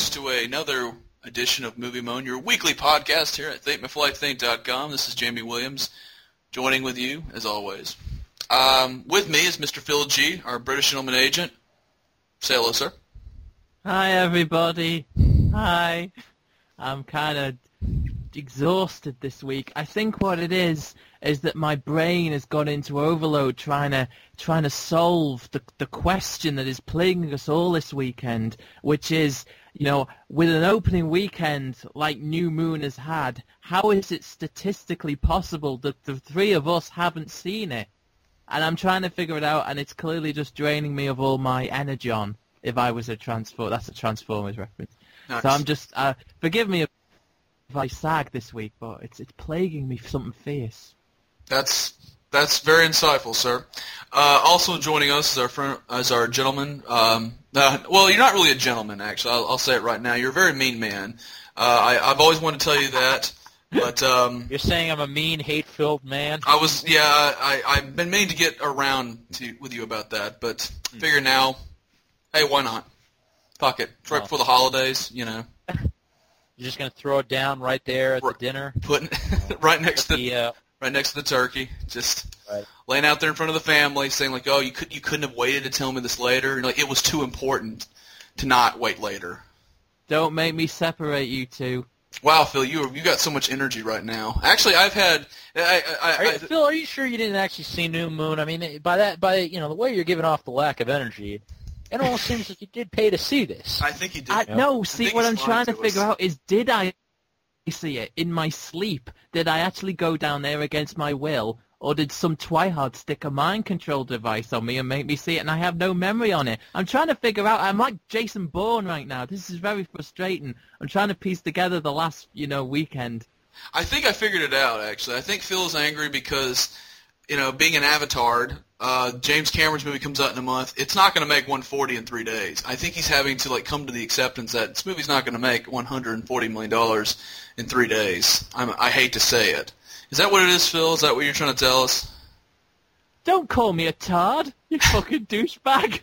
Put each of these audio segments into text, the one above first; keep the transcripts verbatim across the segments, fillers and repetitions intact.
folks, to another edition of Movie Moan, your weekly podcast here at think my flight think dot com. This is Jamie Williams, joining with you, as always. Um, with me is Mister Phil G., our British gentleman agent. Say hello, sir. Hi, everybody. Hi. I'm kind of exhausted this week. I think what it is is that my brain has gone into overload trying to trying to solve the the question that is plaguing us all this weekend, which is, you know, with an opening weekend like New Moon has had, how is it statistically possible that the three of us haven't seen it? And I'm trying to figure it out, and it's clearly just draining me of all my energon. If I was a transform, that's a Transformers reference. Nice. So I'm just uh, forgive me if I sag this week, but it's it's plaguing me something fierce. That's that's very insightful, sir. Uh, also joining us is our friend, as our gentleman. Um, uh, well, you're not really a gentleman, actually. I'll, I'll say it right now. You're a very mean man. Uh, I, I've always wanted to tell you that. But um, you're saying I'm a mean, hate-filled man? I was, yeah. I I've been meaning to get around to with you about that, but hmm. figure now. Hey, why not? Fuck it. It's right oh. before the holidays, you know. You're just gonna throw it down right there at R- the dinner, putting right next to the uh, right next to the turkey, just right. laying out there in front of the family, saying like, "Oh, you could you couldn't have waited to tell me this later." Like it was too important to not wait later. Don't make me separate you two. Wow, Phil, you you got so much energy right now. Actually, I've had. I, I, are you, I, Phil, are you sure you didn't actually see New Moon? I mean, by that, by you know, the way you're giving off the lack of energy, it almost seems like you did pay to see this. I think he did. I, no, see, what I'm trying to, to figure us. out is, did I see it in my sleep? Did I actually go down there against my will? Or did some twihard stick a mind control device on me and make me see it, and I have no memory on it? I'm trying to figure out. I'm like Jason Bourne right now. This is very frustrating. I'm trying to piece together the last, you know, weekend. I think I figured it out, actually. I think Phil's angry because, you know, being an Avatar, uh, James Cameron's movie comes out in a month. It's not going to make one forty in three days. I think he's having to, like, come to the acceptance that this movie's not going to make one hundred forty million dollars in three days. I'm, I hate to say it. Is that what it is, Phil? Is that what you're trying to tell us? Don't call me a tard, you fucking douchebag.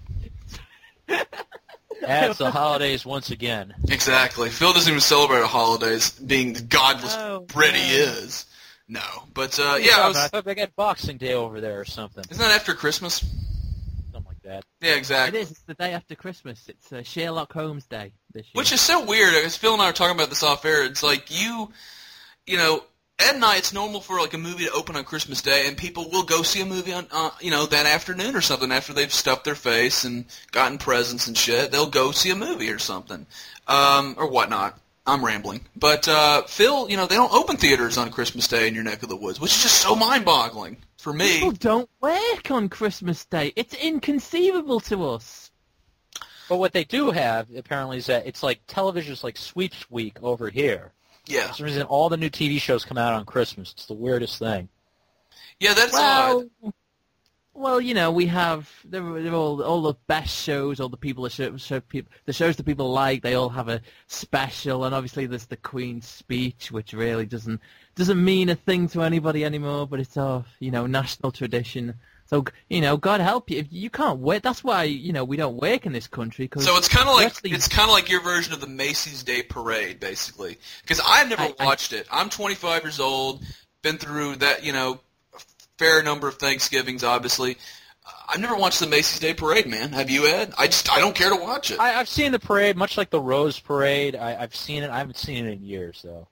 That's the holidays once again. Exactly. Phil doesn't even celebrate the holidays, being the godless oh, Brit he man. is. No, but uh, yeah, I, was, I thought they got Boxing Day over there or something. Isn't that after Christmas? Something like that. Yeah, exactly. It is. It's the day after Christmas. It's uh, Sherlock Holmes Day this year. Which is so weird. Because Phil and I were talking about this off air. It's like you, you know. At night, it's normal for like a movie to open on Christmas Day, and people will go see a movie on, uh, you know, that afternoon or something after they've stuffed their face and gotten presents and shit. They'll go see a movie or something, um, or whatnot. I'm rambling, but uh, Phil, you know, they don't open theaters on Christmas Day in your neck of the woods, which is just so mind-boggling for me. People don't work on Christmas Day. It's inconceivable to us. But what they do have apparently is that it's like television's like sweeps week over here. Yeah. For some reason, all the new T V shows come out on Christmas. It's the weirdest thing. Yeah, that's well, odd. Well, you know, we have they're, they're all all the best shows, all the people that show, show people, the shows that people like. They all have a special, and obviously there's the Queen's speech, which really doesn't doesn't mean a thing to anybody anymore. But it's a you know national tradition. So, you know, God help you if you can't wait. That's why, you know, we don't work in this country. Cause so it's kind of like wrestling... it's kind of like your version of the Macy's Day Parade, basically. Because I've never I, watched I... it. I'm twenty-five years old, been through that, you know, a fair number of Thanksgivings, obviously. I've never watched the Macy's Day Parade, man. Have you, Ed? I just I don't care to watch it. I, I've seen the parade, much like the Rose Parade. I, I've seen it. I haven't seen it in years, though.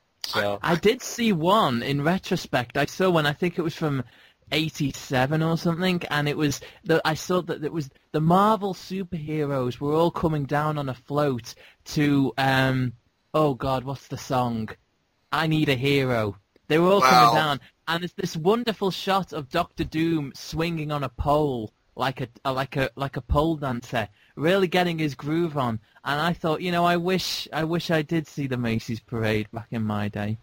So I, I did see one in retrospect. I saw one. I think it was from eighty-seven or something, and it was the, I saw that it was the Marvel superheroes were all coming down on a float to um oh god, what's the song? I Need a Hero. They were all wow. coming down, and it's this wonderful shot of Doctor Doom swinging on a pole like a like a like a pole dancer, really getting his groove on. And I thought, you know, I wish I wish I did see the Macy's parade back in my day.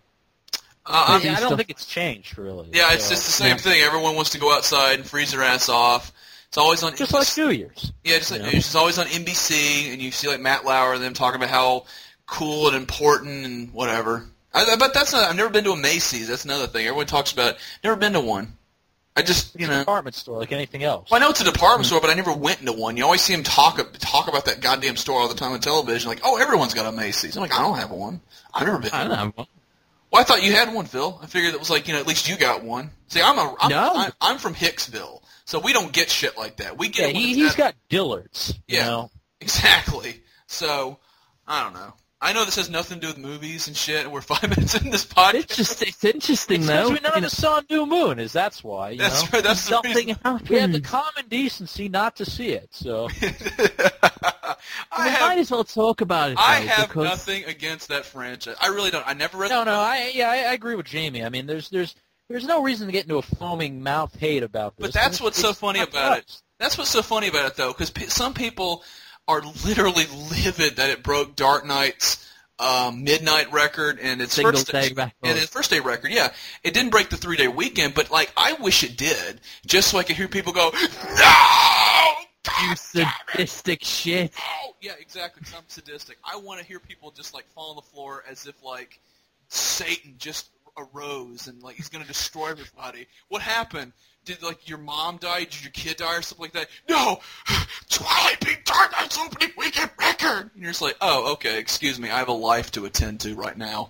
Uh, yeah, I don't stuff. think it's changed, really. Yeah, it's so, just the same yeah. thing. Everyone wants to go outside and freeze their ass off. It's always on... Just like New Year's. Yeah, just like, you know? it's just always on N B C, and you see like Matt Lauer and them talking about how cool and important and whatever. I, but that's not... I've never been to a Macy's. That's another thing. Everyone talks about it. Never been to one. I just, you It's know. a department store like anything else. Well, I know it's a department store, but I never went into one. You always see them talk talk about that goddamn store all the time on television. Like, oh, everyone's got a Macy's. I'm like, I don't have one. I've never been. I to don't one. have one. Well, I thought you had one, Phil. I figured it was like, you know, at least you got one. See, I'm a I'm, No. I'm, I'm from Hicksville, so we don't get shit like that. We Yeah, get he, one he's at- got Dillard's. You Yeah. know? Exactly. So, I don't know. I know this has nothing to do with movies and shit, and we're five minutes in this podcast. It's just it's interesting It's though. because we none you of know, us saw New Moon, is that's why. You That's know? right. That's the nothing reason. happened. We had the common decency not to see it, so... I we have, might as well talk about it. Though, I have because nothing against that franchise. I really don't. I never read. No, the no, book. I yeah, I, I agree with Jamie. I mean, there's there's there's no reason to get into a foaming mouth hate about this. But that's what's so It's funny not about it. us. That's what's so funny about it, though, because pe- some people are literally livid that it broke Dark Knight's um, midnight record and its Single first day record. and its first day record. Yeah, it didn't break the three day weekend, but like I wish it did, just so I could hear people go, "No, you sadistic shit. Oh, yeah, exactly. 'Cause I'm sadistic. I want to hear people just like fall on the floor as if like Satan just arose and like he's gonna destroy everybody. What happened? Did like your mom die? Did your kid die or something like that? No, Twilight beat Dark Knight's opening weekend record. And you're just like, oh, okay, excuse me, I have a life to attend to right now.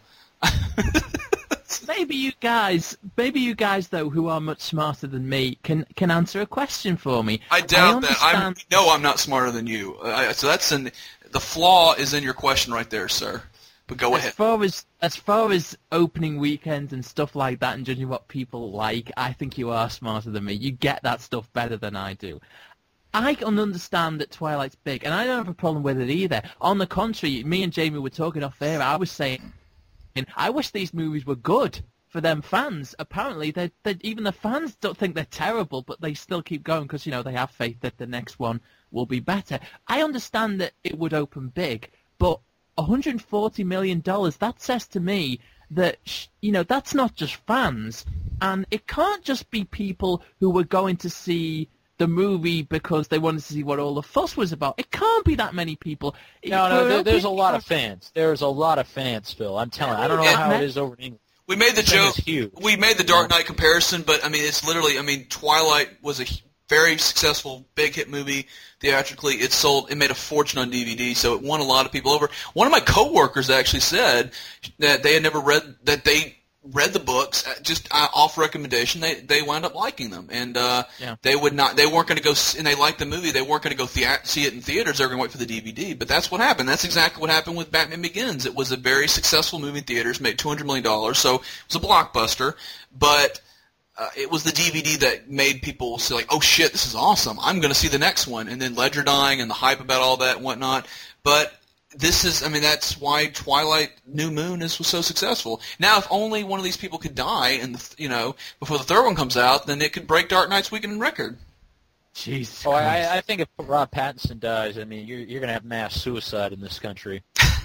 Maybe you guys, maybe you guys though, who are much smarter than me, can can answer a question for me. I doubt that. I'm understand- no, I'm not smarter than you. Uh, I, so that's in the flaw is in your question right there, sir. But go As ahead. far as as far as opening weekends and stuff like that, and judging what people like, I think you are smarter than me. You get that stuff better than I do. I can understand that Twilight's big, and I don't have a problem with it either. On the contrary, me and Jamie were talking off air. I was saying, I wish these movies were good for them fans. Apparently, they they even the fans don't think they're terrible, but they still keep going because you know they have faith that the next one will be better. I understand that it would open big, but one hundred forty million dollars, that says to me that, you know, that's not just fans. And it can't just be people who were going to see the movie because they wanted to see what all the fuss was about. It can't be that many people. No, no, For there, there's a opening- lot of fans. There's a lot of fans, Phil. I'm telling you. I don't know Yeah. how it is over in England. We made the This thing joke. is huge. We made the Dark Knight comparison, but I mean, it's literally. I mean, Twilight was a very successful, big hit movie theatrically. It sold. It made a fortune on D V D, so it won a lot of people over. One of my coworkers actually said that they had never read that they read the books uh, just uh, off recommendation. They they wound up liking them, and uh, Yeah. they would not. They weren't going to go, s- and they liked the movie. They weren't going to go thea- see it in theaters. They were going to wait for the D V D. But that's what happened. That's exactly what happened with Batman Begins. It was a very successful movie in theaters, made two hundred million dollars, so it was a blockbuster. But uh, it was the D V D that made people say, like, oh, shit, this is awesome. I'm going to see the next one. And then Ledger dying and the hype about all that and whatnot. But this is, I mean, that's why Twilight New Moon is was so successful. Now, if only one of these people could die, and the, you know, before the third one comes out, then it could break Dark Knight's weekend record. Jesus Oh, Christ. I, I think if Rob Pattinson dies, I mean, you're you're gonna have mass suicide in this country.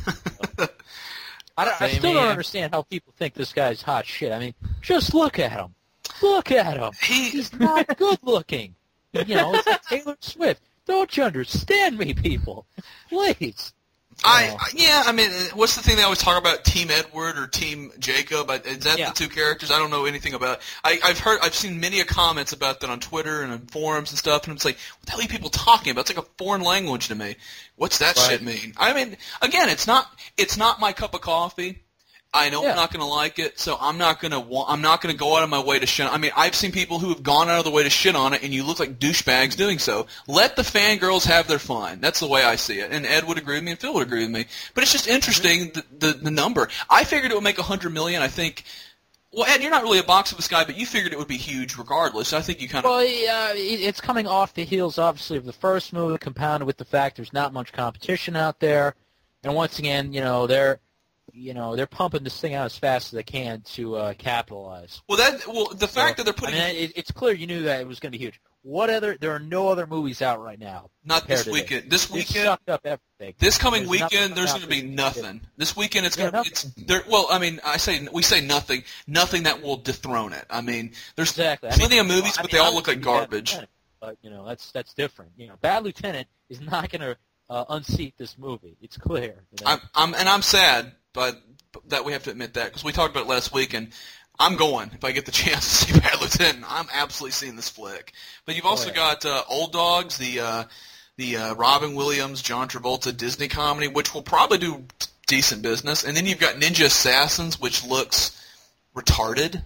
I, don't, I Same still don't here. understand how people think this guy's hot shit. I mean, just look at him. Look at him. He, He's not good looking. You know, it's like Taylor Swift. Don't you understand me, people? Please. I, Oh. I yeah, I mean, what's the thing they always talk about? Team Edward or Team Jacob? I- Is that Yeah. the two characters? I don't know anything about. I, I've heard, I've seen many a comments about that on Twitter and on forums and stuff, and it's like, what the hell are you people talking about? It's like a foreign language to me. What's that Right. shit mean? I mean, again, it's not, it's not my cup of coffee. I know Yeah. I'm not going to like it, so I'm not going to. Wa- I'm not going to go out of my way to shit. I mean, I've seen people who have gone out of the way to shit on it, and you look like douchebags doing so. Let the fangirls have their fun. That's the way I see it. And Ed would agree with me, and Phil would agree with me. But it's just interesting the the, the number. I figured it would make a hundred million. I think. Well, Ed, you're not really a box office guy, but you figured it would be huge regardless. I think you kind of. Well, yeah, it- it's coming off the heels, obviously, of the first movie, compounded with the fact there's not much competition out there, and once again, you know, they're, you know, they're pumping this thing out as fast as they can to uh, capitalize. Well, that. Well, the fact that they're I putting. mean, it, it's clear you knew that it was going to be huge. What other? There are no other movies out right now. not compared this to weekend. This It weekend. sucked up everything. This coming There's nothing weekend, there's out going to be this nothing. weekend. This weekend, it's Yeah, going to. It's there. Well, I mean, I say we say nothing. Nothing that will dethrone it. I mean, there's Exactly. I plenty mean, of movies, I but mean, they all look like obviously, Bad garbage. Lieutenant, But you know, that's that's different. You know, Bad Lieutenant is not going to uh, unseat this movie. It's clear. You know? I'm, I'm, and I'm sad, but that we have to admit that because we talked about it last week, and I'm going if I get the chance to see Bad Lieutenant. I'm absolutely seeing this flick. But you've also Oh, yeah. got uh, Old Dogs, the uh, the uh, Robin Williams, John Travolta Disney comedy, which will probably do decent business. And then you've got Ninja Assassins, which looks retarded,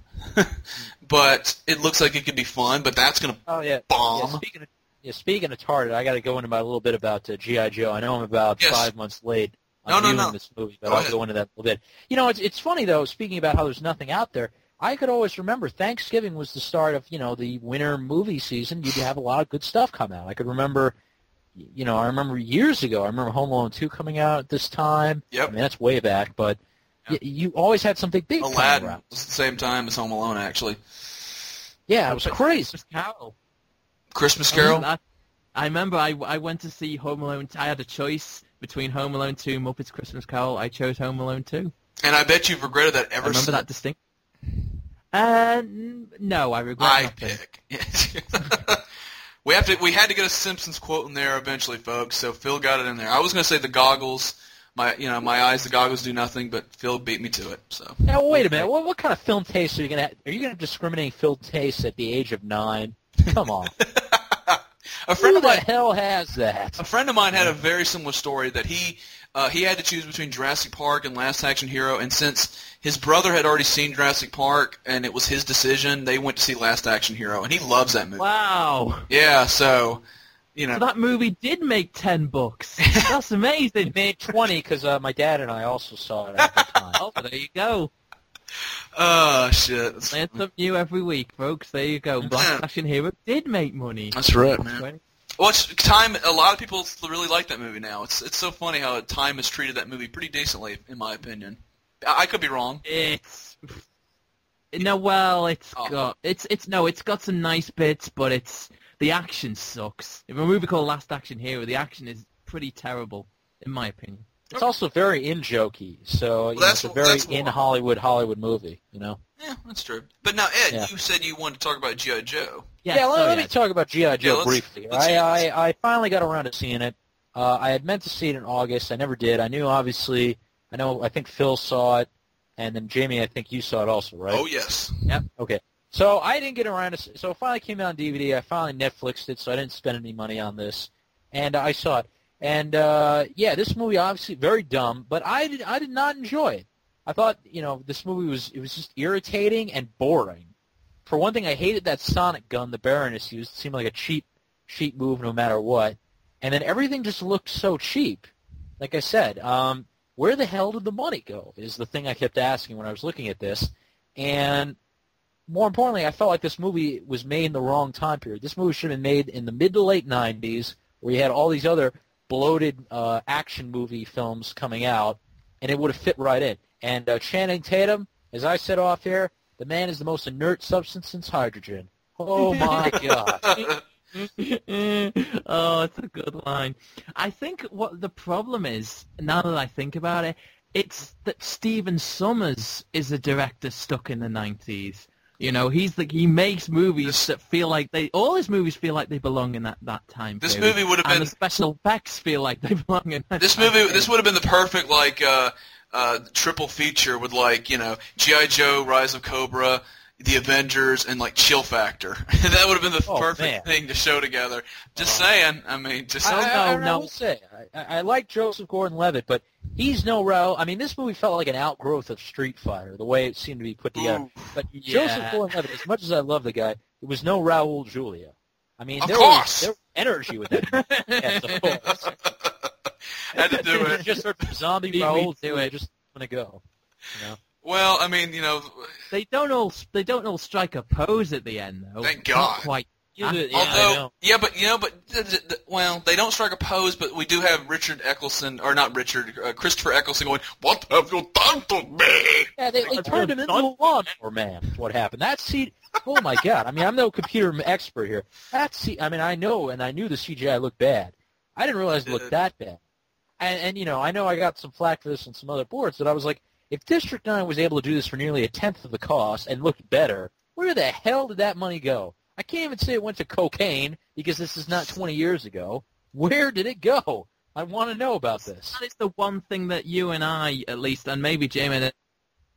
but it looks like it could be fun. But that's going to Oh yeah. bomb. Yeah, speaking of yeah, speaking of retarded, I got to go into my a little bit about uh, G I. Joe. I know I'm about Yes. five months late on No, no, viewing no. this movie, but Go I'll ahead. go into that a little bit. You know, it's it's funny though. Speaking about how there's nothing out there, I could always remember Thanksgiving was the start of you know the winter movie season. You'd have a lot of good stuff come out. I could remember, you know, I remember years ago. I remember Home Alone two coming out at this time. Yep. I mean that's way back, but Yeah. y- you always had something big coming Aladdin around. was at the same time as Home Alone, actually. Yeah, it was crazy. Christmas Carol. Christmas I Carol. remember, I, I remember I, I went to see Home Alone. I had a choice between Home Alone two and Muppets Christmas Carol. I chose Home Alone two. And I bet you've regretted that I ever remember since. that distinct. Uh, n- no, I regret I nothing. pick. we have to. We had to get a Simpsons quote in there eventually, folks. So Phil got it in there. I was going to say the goggles. My, you know, my eyes. The goggles do nothing, but Phil beat me to it. So. Now wait a minute. What, what kind of film taste are you gonna? Are you gonna discriminate film taste at the age of nine? Come on. a friend Who of the mine. hell has that? A friend of mine had a very similar story that he uh, he had to choose between Jurassic Park and Last Action Hero, and since his brother had already seen Jurassic Park and it was his decision, they went to see Last Action Hero, and he loves that movie. Wow. Yeah, so you know. So that movie did make ten bucks. That's amazing. It made twenty because uh, my dad and I also saw it at the time. Oh, there you go. Oh shit. That's, Learn something new every week, folks. There you go. Black Action Hero did make money. that's right, man. Twenty- Well, it's time. A lot of people really like that movie now. It's it's so funny how Time has treated that movie pretty decently, in my opinion. I, I could be wrong. It's no, well, it's Oh. got it's it's no, it's got some nice bits, but it's the action sucks. If a movie called Last Action Hero, the action is pretty terrible, in my opinion. It's also very in-jokey, so you know, that's it's a what- very that's what- in-Hollywood Hollywood movie. You know. Yeah, that's true. But now, Ed, Yeah. you said you wanted to talk about G I. Joe. Yes, yeah, let, oh, let me yes. talk about G I. Joe Yeah, let's- briefly. let's I, hear I, this. I finally got around to seeing it. Uh, I had meant to see it in August. I never did. I knew, obviously, I know, I think Phil saw it, and then Jamie, I think you saw it also, right? Oh yes. Okay. So I didn't get around to so it finally came out on D V D. I finally Netflixed it, so I didn't spend any money on this. And I saw it. And, uh, yeah, this movie obviously very dumb, but I did, I did not enjoy it. I thought, you know, this movie was, it was just irritating and boring. For one thing, I hated that sonic gun the Baroness used. It seemed like a cheap, cheap move no matter what. And then everything just looked so cheap. Like I said, um, where the hell did the money go is the thing I kept asking when I was looking at this. And more importantly, I felt like this movie was made in the wrong time period. This movie should have been made in the mid to late nineties, where you had all these other bloated uh, action movie films coming out, and it would have fit right in. And uh, Channing Tatum, as I said off here, the man is the most inert substance since hydrogen. Oh, my God. Oh, it's a good line. I think what the problem is, now that I think about it, it's that Stephen Sommers is a director stuck in the nineties. You know, he's the, he makes movies This- that feel like they, all his movies feel like they belong in that, that time This period. movie would have And been the special effects feel like they belong in that this time movie. period. This would have been the perfect like uh, uh, triple feature with like you know G I. Joe, Rise of Cobra, The Avengers, and like Chill Factor. That would have been the Oh, perfect man. thing to show together. Just Oh. saying. I mean, just I, I, I, no, no. I will say, I, I I like Joseph Gordon-Levitt, but he's no Raul. I mean, this movie felt like an outgrowth of Street Fighter, the way it seemed to be put together. Ooh. But Yeah. Joseph Gordon-Levitt, as much as I love the guy, it was no Raul Julia. I mean, Of there course. was there was energy with that. Yes, of course. had to do it. Just heard zombie Beat me Raul to Julia it. just gonna go. You know? Well, I mean, you know, They don't all they don't all strike a pose at the end though. Thank Not God. quite. Yeah, yeah, I although, know. yeah, but you know, but th- th- th- well, they don't strike a pose, but we do have Richard Eccleston, or not Richard, uh, Christopher Eccleston going, "What have you done to me?" Yeah, they, they turned him into a lawnmower man. Is what happened? That C. Oh my God! I mean, I'm no computer expert here. That C. I mean, I know, and I knew the C G I looked bad. I didn't realize it looked that bad. And, and you know, I know I got some flack for this on some other boards, but I was like, if District nine was able to do this for nearly a tenth of the cost and looked better, where the hell did that money go? I can't even say it went to cocaine because this is not twenty years ago. Where did it go? I want to know about this. That is the one thing that you and I, at least, and maybe Jamie,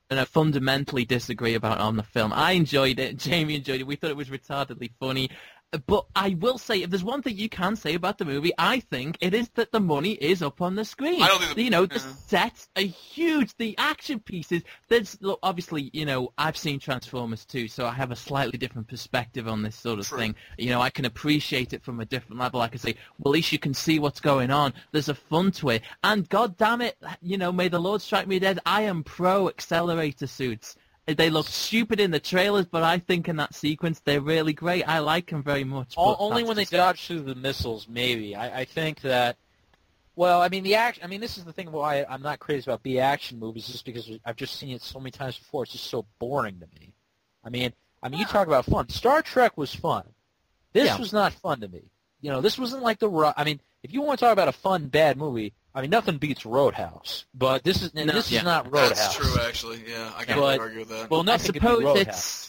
you know, fundamentally disagree about on the film. I enjoyed it. Jamie enjoyed it. We thought it was retardedly funny. But I will say, if there's one thing you can say about the movie, I think it is that the money is up on the screen. I don't think the, you know, the yeah. sets are huge. The action pieces. There's look, obviously, you know, I've seen Transformers too, so I have a slightly different perspective on this sort of True. thing. You know, I can appreciate it from a different level. I can say, well, at least you can see what's going on. There's a fun to it, and God damn it, you know, may the Lord strike me dead. I am pro accelerator suits. They look stupid in the trailers, but I think in that sequence they're really great. I like them very much. All, only when they dodge through the missiles, maybe. I, I think that. Well, I mean the act. I mean, this is the thing why I'm not crazy about B action movies, just because I've just seen it so many times before. It's just so boring to me. I mean, I mean, you talk about fun. Star Trek was fun. This Yeah. was not fun to me. You know, this wasn't like the. Ru- I mean, if you want to talk about a fun bad movie, I mean, nothing beats Roadhouse. But this is and No, this yeah. is not Roadhouse. That's true, actually. Yeah, I can't But- really argue with that. Well, I nothing could beat suppose Roadhouse. it's.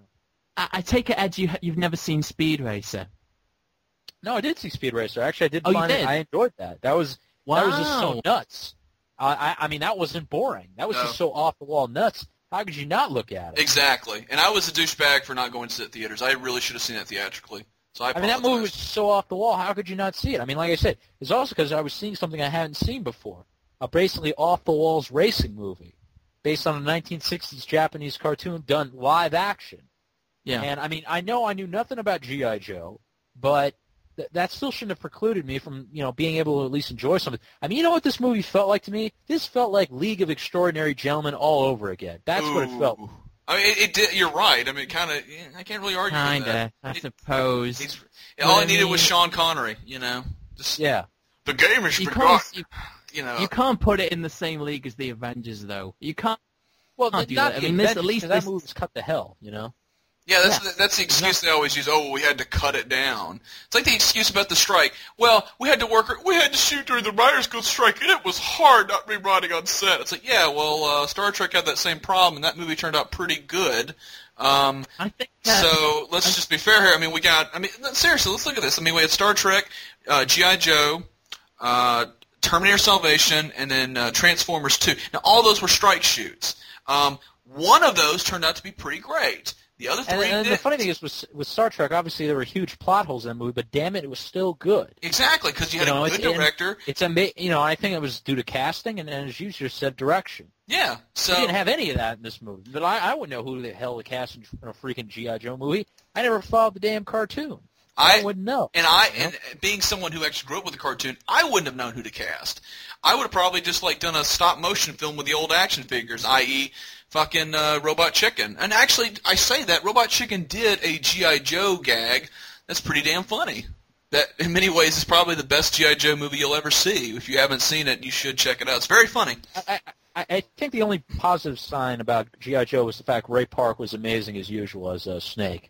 I, I take it, Ed, you, you've never seen Speed Racer. No, I did see Speed Racer. Actually, I did Oh, you find did? it. I enjoyed that. That was that was just so Wow. nuts. I, I I mean, that wasn't boring. That was No. just so off the wall nuts. How could you not look at it? Exactly. And I was a douchebag for not going to sit theaters. I really should have seen it theatrically. So I I mean, that movie was apologize. so off the wall. How could you not see it? I mean, like I said, it's also because I was seeing something I hadn't seen before. A basically off the walls racing movie based on a nineteen sixties Japanese cartoon done live action. Yeah. And I mean, I know I knew nothing about G I. Joe, but th- that still shouldn't have precluded me from, you know, being able to at least enjoy something. I mean, you know what this movie felt like to me? This felt like League of Extraordinary Gentlemen all over again. That's what it felt. Ooh. I mean, it, it did. You're right. I mean, kind of. I can't really argue with that. Kinda, I It- suppose. He's, But all I I needed was mean- Sean Connery. You know, just Yeah. the game is You forgotten. can't, you, You know, you can't put it in the same league as the Avengers, though. You can't. Well, Can't do not that. I the mean, this- at Avengers, least 'cause that this- movie was cut to hell, you know? yeah, that's yeah. the, that's the excuse they always use. Oh, well, we had to cut it down. It's like the excuse about the strike. Well, we had to work. We had to shoot during the Writers Guild strike, and it was hard not rewriting on set. It's like, yeah, well, uh, Star Trek had that same problem, and that movie turned out pretty good. Um, I think that, So let's just be fair here. I mean, we got. I mean, seriously, let's look at this. I mean, we had Star Trek, uh, G I. Joe, uh, Terminator Salvation, and then uh, Transformers two. Now, all those were strike shoots. Um, one of those turned out to be pretty great. The other And, three and the did. funny thing is, with, with Star Trek, obviously there were huge plot holes in that movie, but damn it, it was still good. Exactly, because you had You know, a good it's- and- director. It's ama- You know, I think it was due to casting, and, and as you just said, direction. Yeah. So You didn't have any of that in this movie. But I, I wouldn't know who the hell the cast in a freaking G I. Joe movie. I never followed the damn cartoon. I, I wouldn't know. And I, You know? and being someone who actually grew up with the cartoon, I wouldn't have known who to cast. I would have probably just like done a stop motion film with the old action figures, that is, fucking uh, Robot Chicken. And actually, I say that Robot Chicken did a G I. Joe gag that's pretty damn funny. That in many ways is probably the best G I. Joe movie you'll ever see. If you haven't seen it, you should check it out. It's very funny. I, I, I think the only positive sign about G I. Joe was the fact Ray Park was amazing as usual as uh, Snake.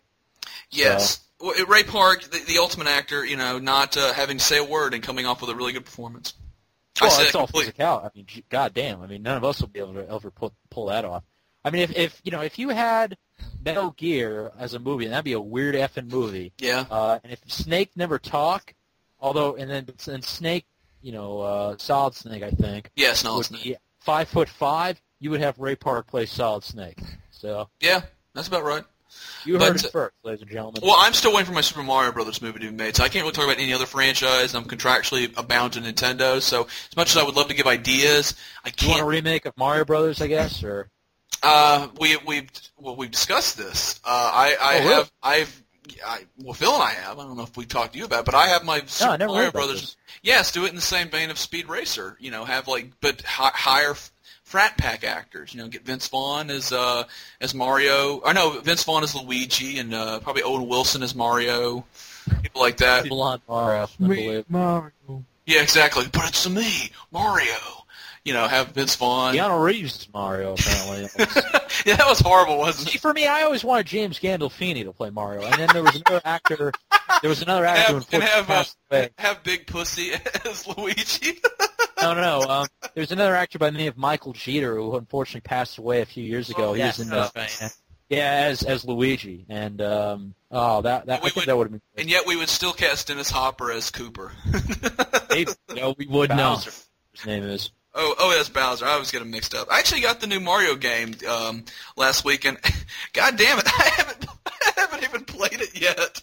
Yes. Well, Ray Park, the, the ultimate actor, you know, not uh, having to say a word and coming off with a really good performance. I Well, said it's it all completely. physical. I mean, gee, goddamn. I mean, none of us will be able to ever pull, pull that off. I mean, if, if you know, if you had Metal Gear as a movie, that'd be a weird effing movie. Yeah. Uh, and if Snake never talk, although, and then and Snake, you know, uh, Solid Snake, I think, Yes, no, would it's not. be five foot five. You would have Ray Park play Solid Snake. So Yeah, that's about right. you But, heard it first, ladies and gentlemen. Well, I'm still waiting for my Super Mario Brothers movie to be made, so I can't really talk about any other franchise. I'm contractually bound to Nintendo, so as much as I would love to give ideas, I you want a can't. remake of Mario Brothers, I guess, or Uh, we we've well we've discussed this. Uh, I I Oh, really? have I've I, well Phil and I have. I don't know if we talked to you about it, but I have my Super I never Mario heard about Brothers. this. Yes, do it in the same vein of Speed Racer. You know, have like but hi, higher f- frat pack actors. You know, get Vince Vaughn as uh as Mario. I know Vince Vaughn as Luigi, and uh, probably Owen Wilson as Mario. People like that. Blonde Mario. Unbelievable. Mario. Yeah, exactly. But it's me, Mario. You know, have Vince Vaughn. Keanu Reeves is Mario, apparently. Yeah, that was horrible, wasn't See, it? for me, I always wanted James Gandolfini to play Mario, and then there was another actor. There was another actor who Have, and unfortunately have uh, passed away. have Big Pussy as Luigi. No, no, no. Um, there's another actor by the name of Michael Jeter who unfortunately passed away a few years ago. Oh, he yes, was in uh, that's right, yeah, as as Luigi, and um, oh, that that We I think would- that would have been. And yet we would still cast Dennis Hopper as Cooper. Maybe, No, we would not. Bowser, his name is. Oh, oh, that's Bowser. I always get them mixed up. I actually got the new Mario game um, last week, and God damn it, I haven't, I haven't even played it yet.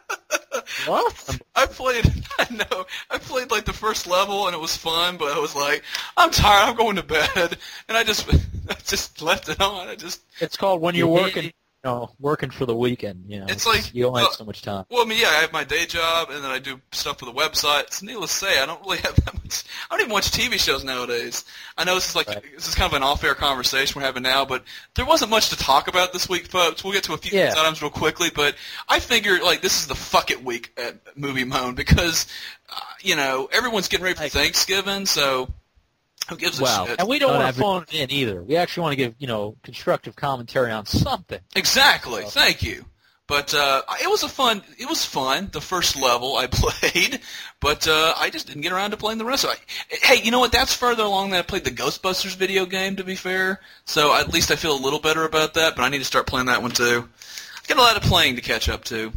What? I played, I know, I played like the first level, and it was fun, but I was like, I'm tired, I'm going to bed, and I just, I just left it on. I just. It's called when you're working, you know, working for the weekend. You know, it's like you only well, have so much time. Well, I mean, yeah, I have my day job, and then I do stuff for the website. It's needless to say, I don't really have that much. I don't even watch T V shows nowadays. I know this is like right. this is kind of an off-air conversation we're having now, but there wasn't much to talk about this week, folks. We'll get to a few yeah. items real quickly, but I figured like this is the fuck it week at Movie Moan because uh, you know everyone's getting ready for like, Thanksgiving, so. Who gives a well, shit? And we don't Not want every- to phone it in either. We actually want to give, you know, constructive commentary on something. Exactly. Thank you. But uh, it was a fun. It was fun. The first level I played, but uh, I just didn't get around to playing the rest of it. Hey, you know what? That's further along than I played the Ghostbusters video game. To be fair, so at least I feel a little better about that. But I need to start playing that one too. I've got a lot of playing to catch up to.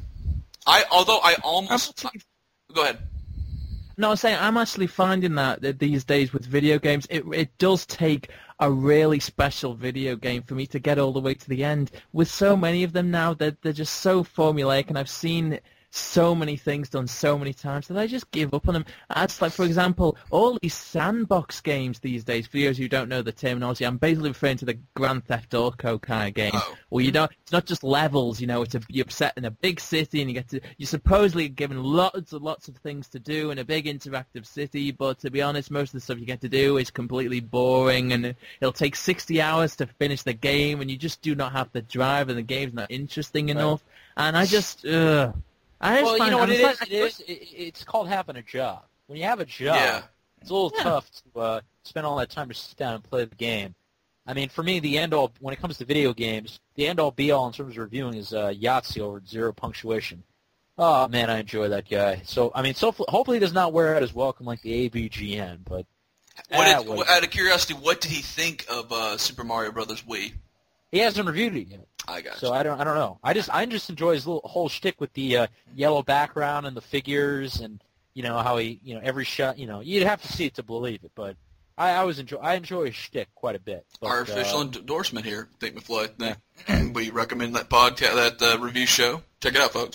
I although I almost. Go ahead. No, I'm saying I'm actually finding that, that these days with video games, it it does take a really special video game for me to get all the way to the end. With so many of them now, they're, they're just so formulaic, and I've seen so many things done so many times that I just give up on them. It's like, for example, all these sandbox games these days, for those who don't know the terminology, I'm basically referring to the Grand Theft Auto kind of game, Oh. where you don't, it's not just levels, you know, it's a, you're set in a big city and you get to, you're supposedly given lots and lots of things to do in a big interactive city, but to be honest, most of the stuff you get to do is completely boring, and it'll take sixty hours to finish the game, and you just do not have the drive, and the game's not interesting enough, and I just, ugh. I just Well, you find, know what I'm it like- is? It is. It, it's called having a job. When you have a job, Yeah. it's a little Yeah. tough to uh, spend all that time to sit down and play the game. I mean, for me, the end all when it comes to video games, the end all be all in terms of reviewing is uh, Yahtzee over at Zero Punctuation. Oh man, I enjoy that guy. So I mean, so hopefully he does not wear out his welcome like the A B G N. But What ah, did, what- out of curiosity, what did he think of uh, Super Mario Brothers Wii? he hasn't reviewed it yet. I got So you. I don't, I don't know. I just, I just enjoy his little whole shtick with the uh, yellow background and the figures, and you know how he, you know, every shot, you know, you'd have to see it to believe it. But I, I always enjoy, I enjoy his shtick quite a bit. But, Our official uh, endorsement here, Think McFly. We recommend that podcast, that uh, review show. Check it out, folks.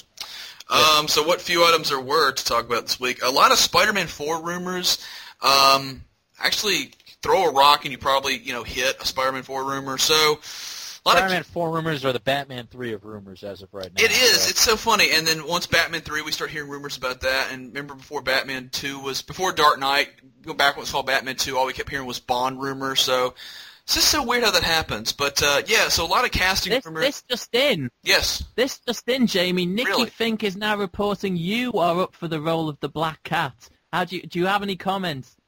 Um, so what few items there were to talk about this week? A lot of Spider-Man four rumors. Um, actually, throw a rock and you probably, you know, hit a Spider-Man four rumor. So a lot Spider-Man of four rumors are the Batman three of rumors as of right now. It is. So. It's so funny. And then once Batman three, we start hearing rumors about that. And remember before Batman two was, before Dark Knight, go back when it was called Batman two, all we kept hearing was Bond rumors. So it's just so weird how that happens. But, uh, yeah, so a lot of casting This, rumors. this just in. Yes. This just in, Jamie. Nikki Really? Fink is now reporting you are up for the role of the Black Cat. How do you, do you have any comments?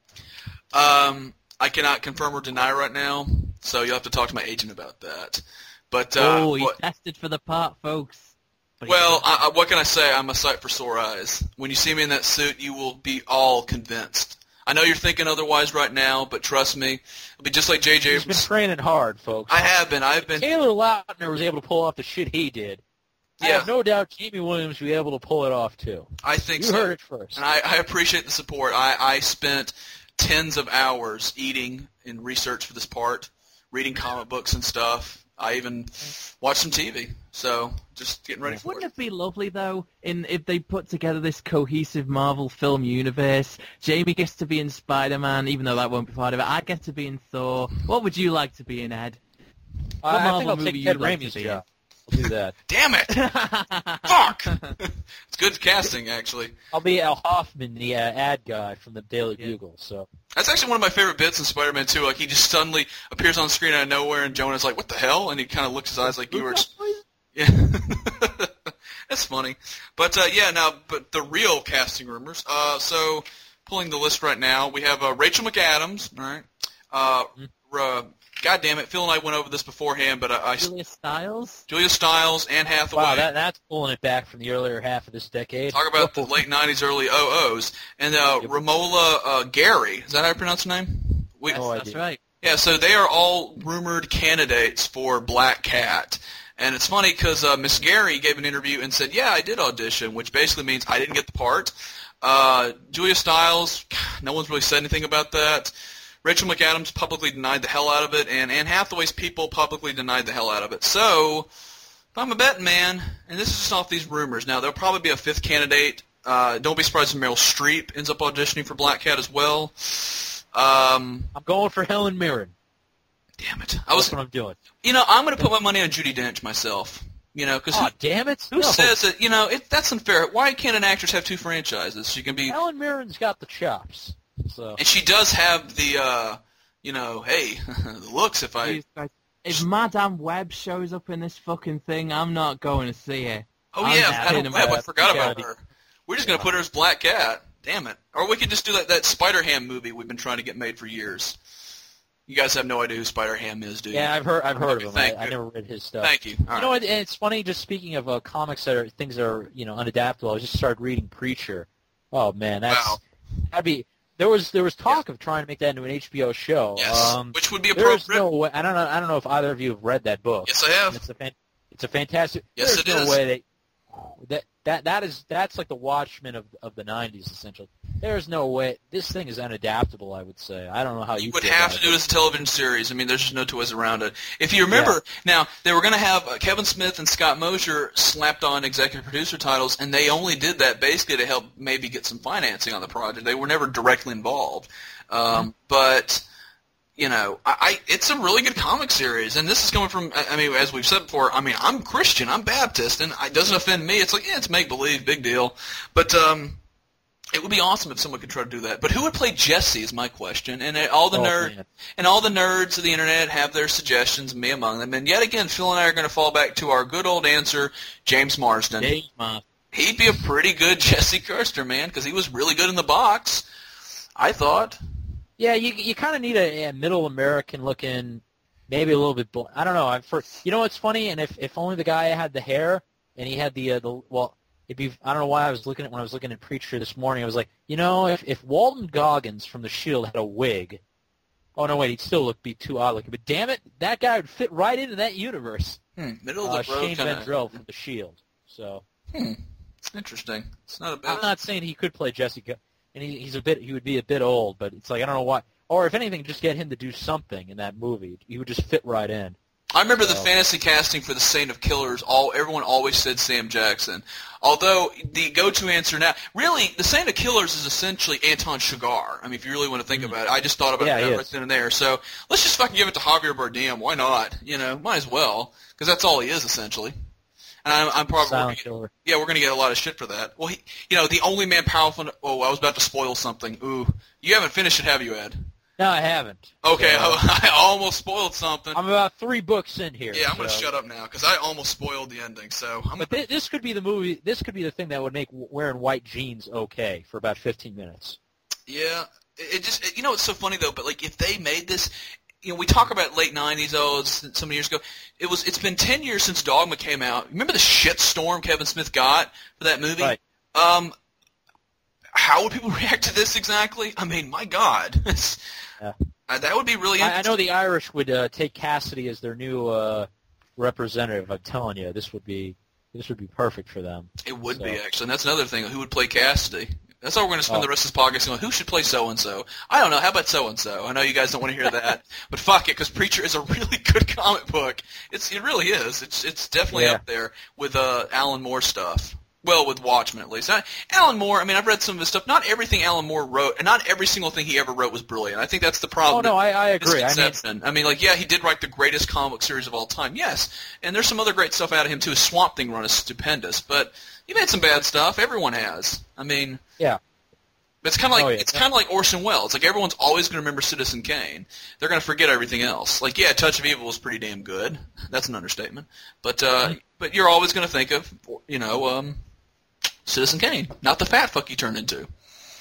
Um, I cannot confirm or deny right now, so you'll have to talk to my agent about that. But, uh, oh, he what, tested for the part, folks. But he well, didn't. I, I, what can I say? I'm a sight for sore eyes. When you see me in that suit, you will be all convinced. I know you're thinking otherwise right now, but trust me, it'll be just like J J. He's been training hard, folks. I have been. I've been. Taylor Lautner was able to pull off the shit he did. I Yeah. have no doubt Jamie Williams will be able to pull it off too. I think You so. heard it first. And I, I appreciate the support. I, I spent tens of hours eating in research for this part, reading comic books and stuff. I even watched some T V. So just getting ready for Wouldn't it. it be lovely, though, in if they put together this cohesive Marvel film universe? Jamie gets to be in Spider-Man, even though that won't be part of it. I get to be in Thor. What would you like to be in, Ed? What I, I Marvel think I'll movie take you Ted like to Raimi's be job. I'll do that. Damn it! Fuck! It's good casting, actually. I'll be Al Hoffman, the uh, ad guy from the Daily Yeah. Bugle. So That's actually one of my favorite bits in Spider-Man two. Like, he just suddenly appears on screen out of nowhere, and Jonah's like, what the hell? And he kind of looks his eyes like you were... Yeah. That's funny. But, uh, yeah, now, but the real casting rumors. Uh, so, pulling the list right now, we have uh, Rachel McAdams, all right? Uh, uh, God damn it, Phil and I went over this beforehand, but I... I Julia Stiles? Julia Stiles, Anne Hathaway. wow, that, that's pulling it back from the earlier half of this decade. Talk about the late nineties, early oh ohs. And uh, Yep. Romola uh, Gary, is that how you pronounce her name? We, Yes, No that's idea. right. Yeah, so they are all rumored candidates for Black Cat. And it's funny because uh, Miss Gary gave an interview and said, yeah, I did audition, which basically means I didn't get the part. Uh, Julia Stiles, no one's really said anything about that. Rachel McAdams publicly denied the hell out of it, and Anne Hathaway's people publicly denied the hell out of it. So, if I'm a betting man, and this is just off these rumors, now there'll probably be a fifth candidate. Uh, don't be surprised if Meryl Streep ends up auditioning for Black Cat as well. Um, I'm going for Helen Mirren. Damn it! I was. That's what I'm doing. You know, I'm going to put my money on Judi Dench myself. You know, because oh, who, damn it! who No. says that? You know, it, that's unfair. Why can't an actress have two franchises? She can be, Helen Mirren's got the chops. So and she does have the, uh, you know, hey, the looks. If I, Please, guys, if Madame Web shows up in this fucking thing, I'm not going to see it. oh I'm yeah, not Madam kidding Web. I about forgot Yeah, about the- her. We're just going to put her as Black Cat. Damn it! Or we could just do that that Spider-Ham movie we've been trying to get made for years. You guys have no idea who Spider-Ham is, do you? yeah, I've heard I've heard Okay, of him. thank I, I you. never read his stuff. Thank you. All You right. know what? And it's funny. Just speaking of uh, comics that are things that are you know unadaptable. I just started reading Preacher. Oh man, that's Wow. that'd be. There was there was talk of trying to make that into an H B O show. Yes, Um, which would be there's appropriate. no way. I don't know. I don't know if either of you have read that book. Yes, I have. It's a fan, it's a fantastic. Yes, there's it no is. way they that that that is that's like the Watchmen of of the nineties essentially. There's no way this thing is unadaptable. I would say. I don't know how you, You would feel have about to do it as a television series. I mean, there's just no two ways around it. If you remember, now, they were going to have uh, Kevin Smith and Scott Mosier slapped on executive producer titles, and they only did that basically to help maybe get some financing on the project. They were never directly involved. Um, but, you know, I, I it's a really good comic series, and this is coming from, I, I mean, as we've said before, I mean, I'm Christian, I'm Baptist, and it doesn't offend me. It's like, yeah, it's make-believe, big deal. But, um... it would be awesome if someone could try to do that. But who would play Jesse is my question. And uh, all the Oh, nerd man. and all the nerds of the internet have their suggestions, me among them. And yet again, Phil and I are going to fall back to our good old answer, James Marsden. Dave Moss. He'd be a pretty good Jesse Kirster, man, because he was really good in the box, I thought. Yeah, you you kind of need a, a middle American looking, maybe a little bit. Bl- I don't know. I'm for you know what's funny, and if if only the guy had the hair and he had the uh, the well. It'd be, I don't know why I was looking at when I was looking at Preacher this morning. I was like, you know, if, if Walton Goggins from The Shield had a wig, oh no, wait, he'd still look be too odd looking. But damn it, that guy would fit right into that universe. Hmm, middle Uh, of the road Shane kind Vendrell from The Shield. So Hmm, interesting. It's not a bad. I'm not saying he could play Jesse, Go- and he, he's a bit, he would be a bit old, but it's like I don't know why. Or if anything, just get him to do something in that movie. He would just fit right in. I remember the So- fantasy casting for the Saint of Killers. All everyone always said Sam Jackson. Although the go-to answer now, really, the Saint of Killers is essentially Anton Chigurh. I mean, if you really want to think about it, I just thought about Yeah, that he right is. then and there. So let's just fucking give it to Javier Bardem. Why not? You know, might as well, because that's all he is essentially. And I'm, I'm probably Silent gonna Killer. get, yeah, we're gonna get a lot of shit for that. Well, he, you know, the only man powerful. Oh, I was about to spoil something. Ooh, you haven't finished it, have you, Ed? No, I haven't. Okay, So, I almost spoiled something. I'm about three books in here. Yeah, I'm going to so- shut up now because I almost spoiled the ending. So I'm But gonna, thi- this could be the movie. This could be the thing that would make w- wearing white jeans okay for about fifteen minutes. yeah, it, it just it, you know it's so funny though. But like if they made this, you know, we talk about late nineties. Oh, it's so many years ago. It was. It's been ten years since Dogma came out. Remember the shitstorm Kevin Smith got for that movie? Right. Um, how would people react to this exactly? I mean, my God, Yeah. uh, that would be really. I, I Interesting. know the Irish would uh, take Cassidy as their new uh, representative. I'm telling you, this would be this would be perfect for them. It would be So- actually, and that's another thing. Who would play Cassidy? That's how we're going to spend Oh. the rest of this podcast going. Who should play so and so? I don't know. How about so and so? I know you guys don't want to hear that, but fuck it, because Preacher is a really good comic book. It's it really is. It's it's definitely Yeah. up there with uh, Alan Moore stuff. Well, with Watchmen at least. I, Alan Moore. I mean, I've read some of his stuff. Not everything Alan Moore wrote, and not every single thing he ever wrote was brilliant. I think that's the problem. Oh no, I, I agree. I mean, Misconception. I mean, like, yeah, he did write the greatest comic series of all time. Yes, and there's some other great stuff out of him too. His Swamp Thing run is stupendous, but he made some bad stuff. Everyone has. I mean, yeah. it's kind of like Oh, yeah. it's kind of like Orson Welles. Like everyone's always going to remember Citizen Kane. They're going to forget everything else. Like, yeah, Touch of Evil was pretty damn good. That's an understatement. But uh, but you're always going to think of you know um, Citizen Kane, not the fat fuck he turned into.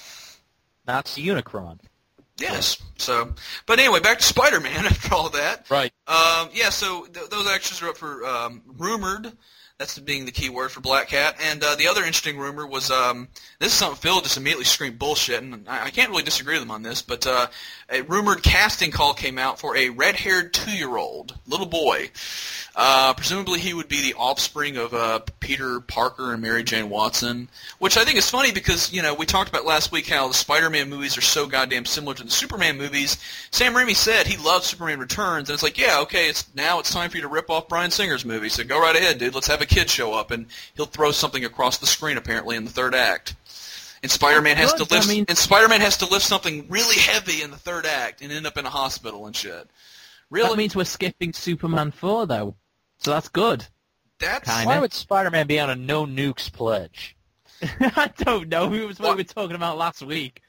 Nazi Unicron. Yes. So, but anyway, back to Spider-Man after all that. Right. Um, yeah. So th- those actors are up for um, rumored. That's being the key word for Black Cat. And uh, the other interesting rumor was, um, this is something Phil just immediately screamed bullshit, and I, I can't really disagree with him on this, but uh, a rumored casting call came out for a red-haired two-year-old little boy. Uh, presumably he would be the offspring of uh, Peter Parker and Mary Jane Watson, which I think is funny because, you know, we talked about last week how the Spider-Man movies are so goddamn similar to the Superman movies. Sam Raimi said he loved Superman Returns, and it's like, yeah, okay, it's now it's time for you to rip off Bryan Singer's movie, so go right ahead, dude. Let's have a kid show up, and he'll throw something across the screen, apparently, in the third act. And Spider-Man has to lift, I mean, and Spider-Man has to lift something really heavy in the third act and end up in a hospital and shit. Really? That means we're skipping Superman four, though. So that's good. That's Kinda. Why would Spider-Man be on a no nukes pledge? I don't know. It was what, What? we were talking about last week.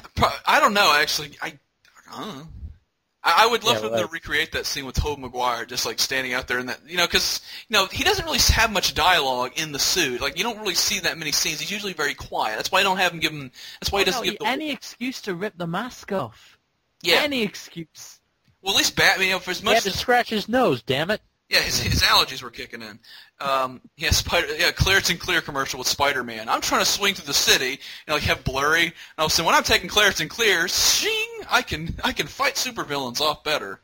I don't know, actually. I, I don't know. I, I would love Yeah, for them well, to recreate that scene with Tobey Maguire, just like standing out there in that, you know, because you know he doesn't really have much dialogue in the suit. Like you don't really see that many scenes. He's usually very quiet. That's why I don't have him give him. That's why he Oh, doesn't no, give the. any excuse to rip the mask off. Yeah. Any excuse. Well, at least Batman. You know, for as He much. had to scratch his nose, damn it. Yeah, his, his allergies were kicking in. Um, yeah, Spider. Yeah, Claritin Clear commercial with Spider-Man. I'm trying to swing through the city and like have blurry. And I was saying, when I'm taking Claritin Clear, shing, I can I can fight supervillains off better.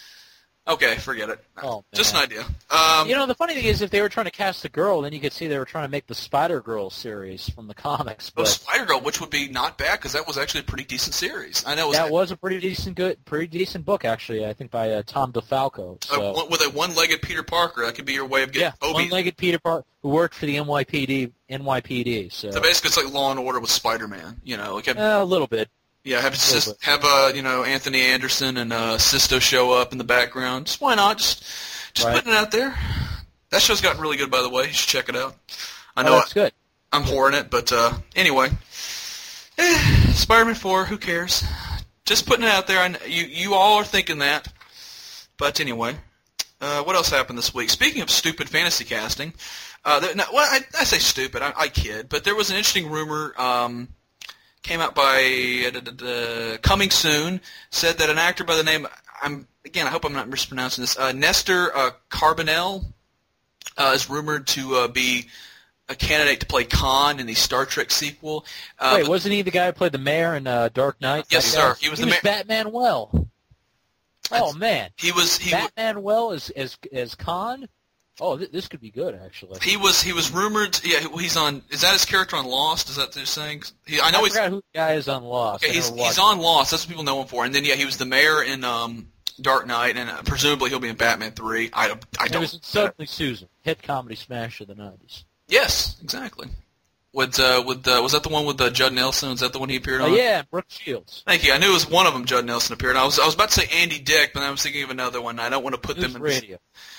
Okay, forget it. Oh, Just man. an idea. Um, You know, the funny thing is, if they were trying to cast a girl, then you could see they were trying to make the Spider-Girl series from the comics. oh, But Spider-Girl, which would be not bad because that was actually a pretty decent series. I know it was, that was a pretty decent, good, pretty decent book, actually. I think by uh, Tom DeFalco. So. uh, one- with a one-legged Peter Parker. That could be your way of getting Yeah, Obi. one-legged Peter Parker who worked for the N Y P D. N Y P D. So, So basically, it's like Law and Order with Spider-Man. You know, like have, uh, a little bit. yeah, have little Sis, bit. have uh, you know Anthony Anderson and uh, Sisto show up in the background. Just why not? Just just Right. putting it out there. That show's gotten really good, by the way. You should check it out. I Oh, know that's I, good. I'm whoring it, but uh, anyway, eh, Spider-Man four. Who cares? Just putting it out there. I, kn- you you all are thinking that, but anyway. Uh, what else happened this week? Speaking of stupid fantasy casting, uh, there, no, well, I, I say stupid, I, I kid, but there was an interesting rumor um, came out by uh, da, da, da, Coming Soon, said that an actor by the name, I'm again, I hope I'm not mispronouncing this, uh, Nestor uh, Carbonell uh, is rumored to uh, be a candidate to play Khan in the Star Trek sequel. Uh, Wait, but- wasn't he the guy who played the mayor in uh, Dark Knight? Yes, That guy? sir. He was he the was ma- Batman Well. Oh man, he was he. wa- Batman Well as as as Khan. Oh, th- this could be good actually. He was he was rumored. To, yeah, he's on. Is that his character on Lost? Is that what they're saying? He, I know I he's. forgot who the guy is on Lost. Okay, I he's never he's watched on Lost. That's what people know him for. And then yeah, he was the mayor in um, Dark Knight, and uh, presumably he'll be in Batman three. I don't. I it. It don't. was in Suddenly Susan, hit comedy smash of the nineties. Yes, exactly. With uh, with uh, was that the one with uh, Judd Nelson? Was that the one he appeared Oh on? yeah, Brooke Shields. Thank you. I knew it was one of them. Judd Nelson appeared. I was I was about to say Andy Dick, but I was thinking of another one. I don't want to put News them in. Radio.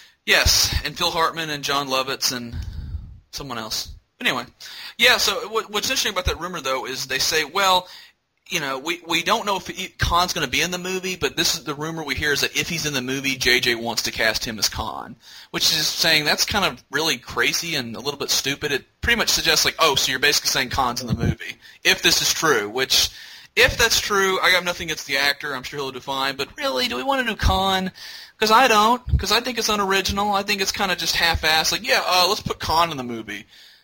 Yes, and Phil Hartman and John Lovitz and someone else. But anyway, yeah, so what, what's interesting about that rumor, though, is they say, well, you know, we, we don't know if he, Khan's going to be in the movie, but this is the rumor we hear is that if he's in the movie, J J wants to cast him as Khan, which is saying that's kind of really crazy and a little bit stupid. It pretty much suggests, like, oh, so you're basically saying Khan's in the movie, if this is true, which... If that's true, I have nothing against the actor. I'm sure he'll do fine. But really, do we want to do Khan? Because I don't. Because I think it's unoriginal. I think it's kind of just half-assed. Like, yeah, uh, let's put Khan in the movie.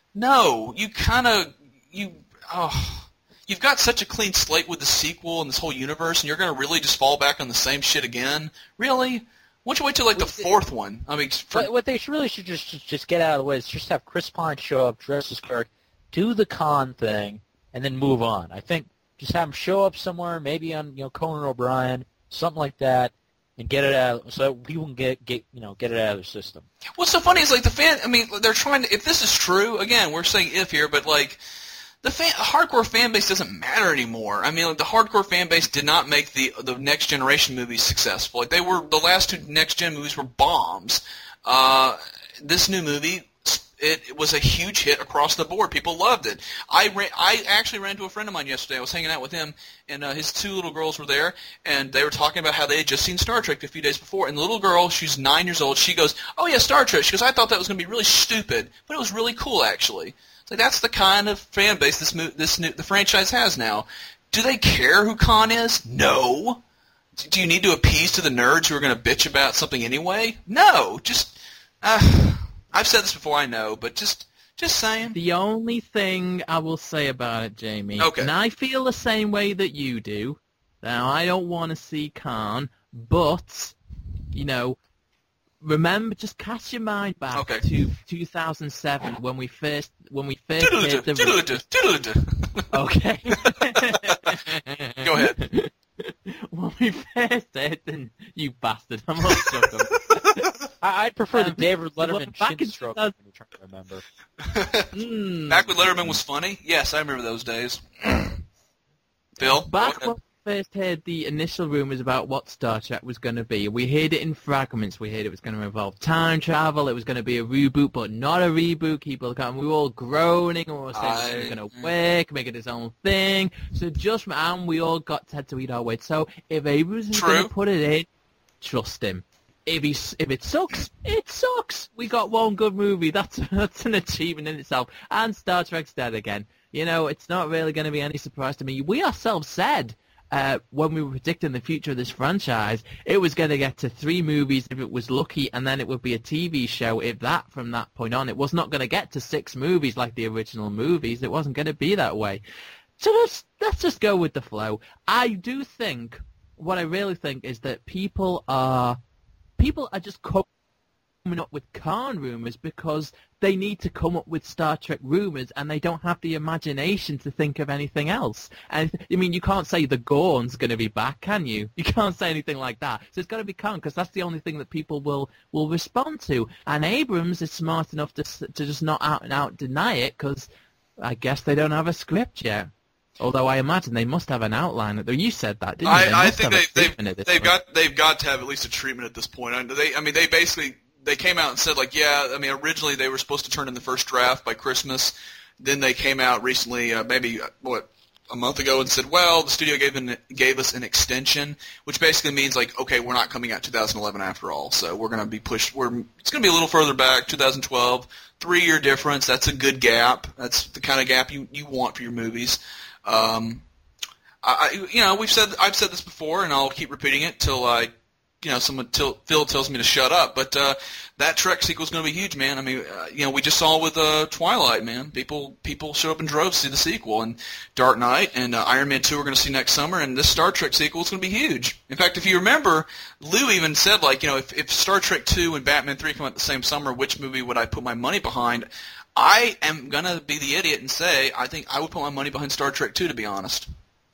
No, you kind of you. Oh, you've got such a clean slate with the sequel and this whole universe, and you're going to really just fall back on the same shit again? Really? Why don't you wait till like the fourth one? I mean, for, What, what they should really should just just- just get out of the way is just have Chris Pine show up, dress as Kirk, do the Khan thing, and then move on. I think just have him show up somewhere, maybe on you know Conan O'Brien, something like that, and get it out so that people can get get you know get it out of their system. what's so funny is like the fan. I mean, they're trying to. If this is true, again, we're saying if here, but like. The fan, hardcore fan base doesn't matter anymore. I mean, like, the hardcore fan base did not make the the Next Generation movies successful. Like they were, the last two Next Gen movies were bombs. Uh, this new movie, it, it was a huge hit across the board. People loved it. I ran, I actually ran into a friend of mine yesterday. I was hanging out with him, and uh, his two little girls were there, and they were talking about how they had just seen Star Trek a few days before. And the little girl, she's nine years old. She goes, "Oh yeah, Star Trek." She goes, "I thought that was going to be really stupid, but it was really cool actually." Like that's the kind of fan base this mo- this new the franchise has now. Do they care who Khan is? No. Do you need to appease to the nerds who are going to bitch about something anyway? No. Just uh, I've said this before, I know, but just just saying. The only thing I will say about it, Jamie, okay. and I feel the same way that you do. Now, I don't want to see Khan, but, you know, remember, just cast your mind back okay. to two thousand seven when we first when we first heard the okay. Go ahead. When we first heard the you bastard, I'm all stuck up. I, I'd prefer um, the David Letterman back chin stroke. I'm trying to remember. mm. Back when Letterman was funny, yes, I remember those days. Phil, back when we first heard the initial rumors about what Star Trek was going to be, we heard it in fragments. We heard it was going to involve time travel. It was going to be a reboot, but not a reboot. People, we were all groaning, and we were saying I, it was going to work, make it its own thing. So just and we all got had to eat our weight. So if Abrams is going to put it in, trust him. If he if it sucks, it sucks. We got one good movie. That's that's an achievement in itself. And Star Trek's dead again. You know, it's not really going to be any surprise to me. We ourselves said. Uh, when we were predicting the future of this franchise, it was going to get to three movies if it was lucky, and then it would be a T V show, if that, from that point on. It was not going to get to six movies like the original movies. It wasn't going to be that way. So let's, let's just go with the flow. I do think, what I really think is that people are, people are just coming up with Khan rumors because they need to come up with Star Trek rumors, and they don't have the imagination to think of anything else. And I mean, you can't say the Gorn's going to be back, can you? You can't say anything like that. So it's got to be Khan, because that's the only thing that people will will respond to. And Abrams is smart enough to to just not out and out deny it, because I guess they don't have a script yet. Although I imagine they must have an outline. You said that, didn't you? They I, I must think have they, a they've treatment at this they've point. got they've got to have at least a treatment at this point. I, they, I mean, they basically. They came out and said, like, yeah, I mean, originally they were supposed to turn in the first draft by Christmas. Then they came out recently, uh, maybe, uh, what, a month ago and said, well, the studio gave an, gave us an extension, which basically means, like, okay, we're not coming out two thousand eleven after all. So we're going to be pushed. We're It's going to be a little further back, two thousand twelve. Three-year difference. That's a good gap. That's the kind of gap you, you want for your movies. Um, I, you know, we've said I've said this before, and I'll keep repeating it till I You know, someone till, Phil tells me to shut up, but uh, that Trek sequel is going to be huge, man. I mean, uh, you know, we just saw with uh, Twilight, man. People people show up in droves to see the sequel, and Dark Knight and uh, Iron Man two are going to see next summer, and this Star Trek sequel is going to be huge. In fact, if you remember, Lou even said, like, you know, if, if Star Trek two and Batman three come out the same summer, which movie would I put my money behind? I am going to be the idiot and say I think I would put my money behind Star Trek two, to be honest.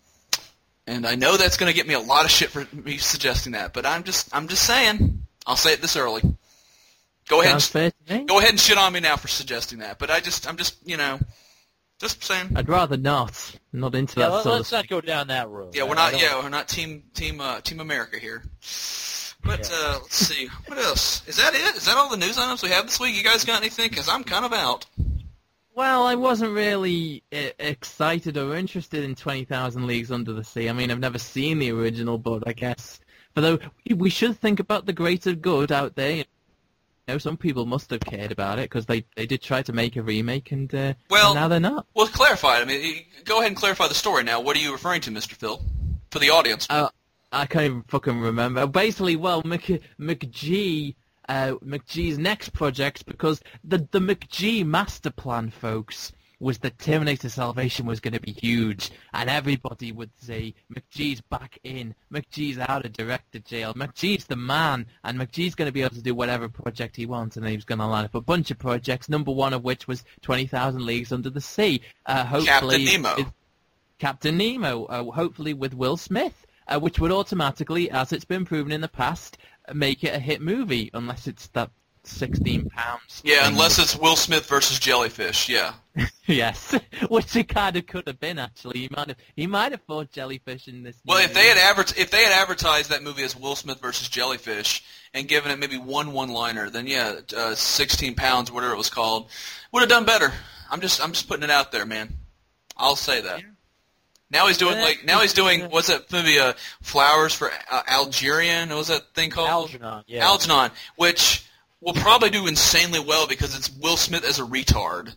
And I know that's going to get me a lot of shit for me suggesting that, but I'm just I'm just saying. I'll say it this early. Go ahead, and, go ahead and shit on me now for suggesting that. But I just I'm just you know, just saying. I'd rather not. Not into yeah, that. Let, sort let's of not go down that road. Yeah, we're not. Yeah, we're not team team uh, team America here. But yeah. uh, let's see. What else? Is that it? Is that all the news items we have this week? You guys got anything? Because I'm kind of out. Well, I wasn't really uh, excited or interested in twenty thousand Leagues Under the Sea. I mean, I've never seen the original, but I guess... Although, we should think about the greater good out there. You know, some people must have cared about it, because they, they did try to make a remake, and, uh, well, and now they're not. Well, clarify it. I mean, go ahead and clarify the story now. What are you referring to, Mister Phil? For the audience. Uh, I can't even fucking remember. Basically, well, Mc, McG... Uh, McGee's next project, because the the McGee master plan, folks, was that Terminator Salvation was going to be huge, and everybody would say McGee's back in, McGee's out of director jail, McGee's the man, and McGee's going to be able to do whatever project he wants, and then he was going to line up a bunch of projects, number one of which was twenty thousand Leagues Under the Sea. Uh, hopefully, Captain Nemo. With, Captain Nemo, uh, hopefully with Will Smith, uh, which would automatically, as it's been proven in the past, make it a hit movie, unless it's that sixteen pounds. Yeah, unless it's Will Smith versus Jellyfish, yeah. Yes, which it kind of could have been, actually. He might have, he might have fought Jellyfish in this Well, movie. if they had advert- if they had advertised that movie as Will Smith versus Jellyfish and given it maybe one one-liner, then yeah, uh, sixteen pounds, whatever it was called, would have done better. I'm just I'm just putting it out there, man. I'll say that. Yeah. Now he's doing like now he's doing what's that movie? Uh, Flowers for uh, Algerian. What was that thing called? Algernon. Yeah. Algernon, which will probably do insanely well because it's Will Smith as a retard.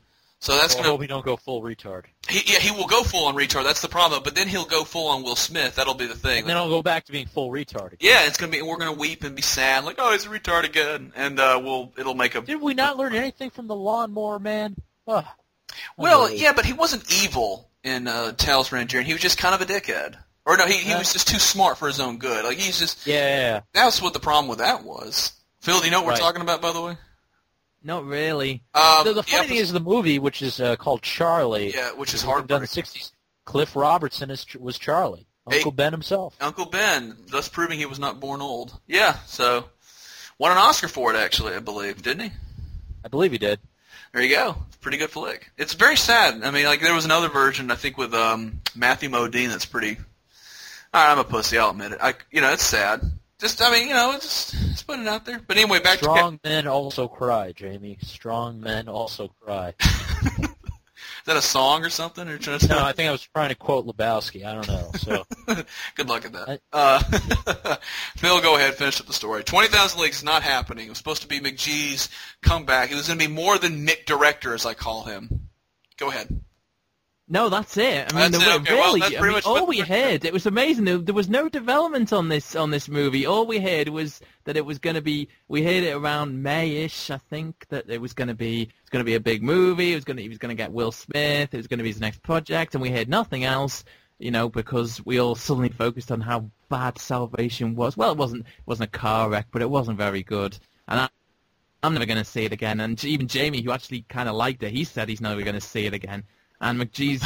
So that's Well, I gonna. hope he don't go full retard. He, yeah, he will go full on retard. That's the problem. But then he'll go full on Will Smith. That'll be the thing. And then I'll go back to being full retard again. Yeah, it's gonna be. We're gonna weep and be sad, like, oh, he's a retard again, and uh, we'll. It'll make a. Did we not learn anything from the Lawnmower Man? Ugh. Well, Unbelievable. yeah, but he wasn't evil in uh, Tales from Rangier. He was just kind of a dickhead. Or no, he he Yeah. was just too smart for his own good. Like he's just. Yeah, yeah, yeah. That's what the problem with that was. Phil, do you know what Right. we're talking about, by the way? Not really. Um, the, the funny yeah, thing is the movie, which is uh, called Charlie. Yeah, which is was done in heartbreaking. the sixties. Cliff Robertson is, was Charlie. Hey. Uncle Ben himself. Uncle Ben, thus proving he was not born old. Yeah, so won an Oscar for it, actually, I believe, didn't he? I believe he did. There you go. Pretty good flick. It's very sad. I mean, like there was another version, I think, with um, Matthew Modine that's pretty. I'm a pussy. I'll admit it. I, you know, it's sad. Just, I mean, you know, just, just putting it out there. But anyway, back Strong men also cry, Jamie. Strong men also cry. to. Is that a song or something? Or trying to No, I think I was trying to quote Lebowski. I don't know. So Good luck at that. I- Uh, Phil, go ahead. Finish up the story. twenty thousand Leagues is not happening. It was supposed to be McGee's comeback. It was going to be more than Mick Director, as I call him. Go ahead. No, that's it. I mean, That's the, it, okay, well, really, that's I pretty mean, much all what- we heard, it was amazing. There, there was no development on this on this movie. All we heard was that it was going to be. We heard it around May-ish, I think, that it was going to be. It's going to be a big movie. It was going to. He was going to get Will Smith. It was going to be his next project, and we heard nothing else. You know, because we all suddenly focused on how bad Salvation was. Well, it wasn't. It wasn't a car wreck, but it wasn't very good. And I, I'm never going to see it again. And even Jamie, who actually kind of liked it, he said he's never going to see it again. And McGee's.